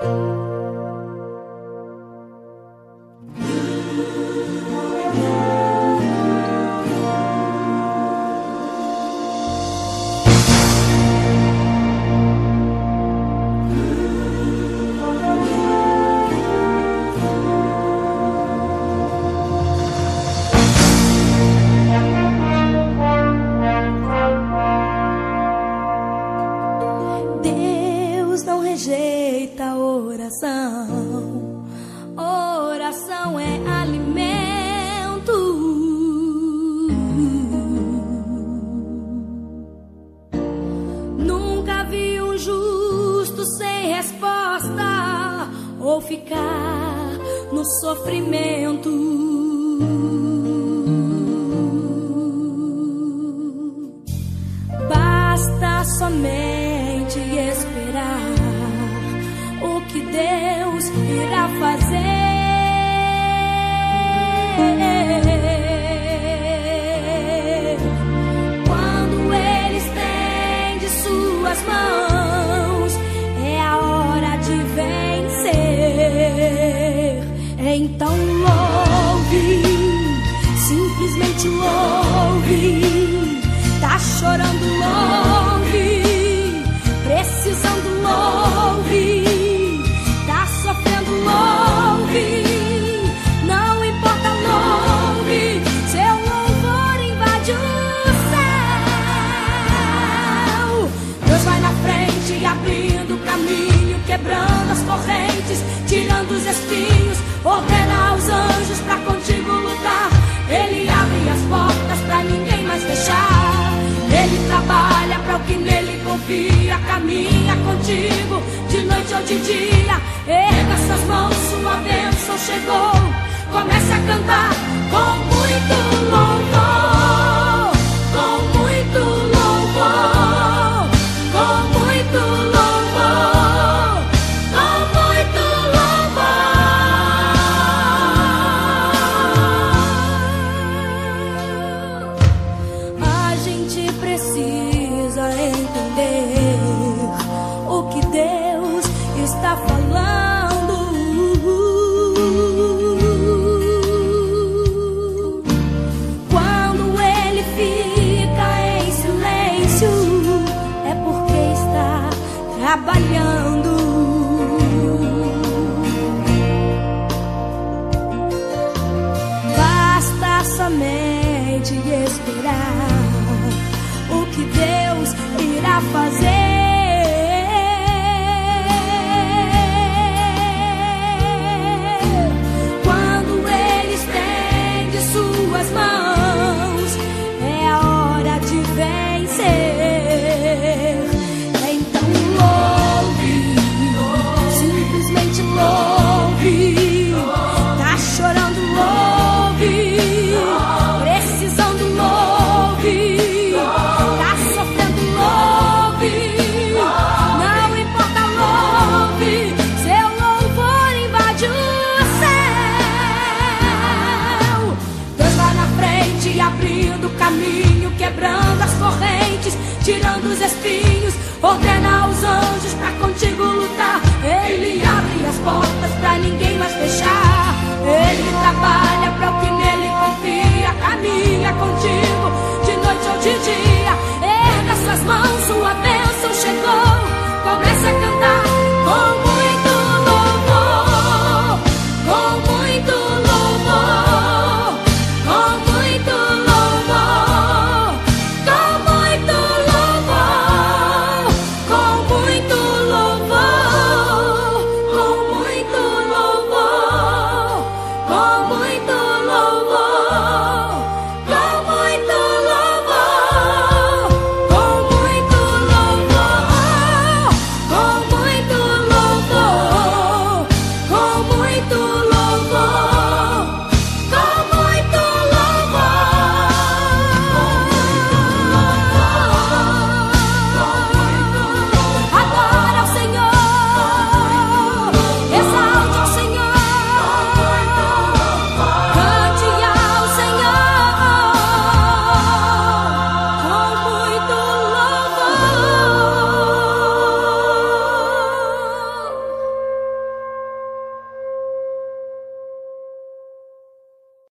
Não rejeita a oração. Oração é alimento. Nunca vi um justo sem resposta ou ficar no sofrimento. Basta somente esperar o que Deus irá fazer. Quando Ele estende suas mãos, é a hora de vencer. Então louve, simplesmente louve. Tá chorando, louve. Precisando, louve. Tá sofrendo, louve. Não importa, louve. Seu louvor invade o céu. Deus vai na frente, abrindo o caminho, quebrando as correntes, tirando os espinhos. Ordena aos anjos pra contigo lutar. Ele abre as portas pra ninguém mais fechar. Ele trabalha para o que nele confia, caminha contigo de noite ou de dia. Erga suas mãos, sua bênção chegou. Comece a cantar com muito louvor, com muito louvor, com muito louvor, com muito louvor. A gente precisa entender o que Deus está falando. Quando Ele fica em silêncio, é porque está trabalhando.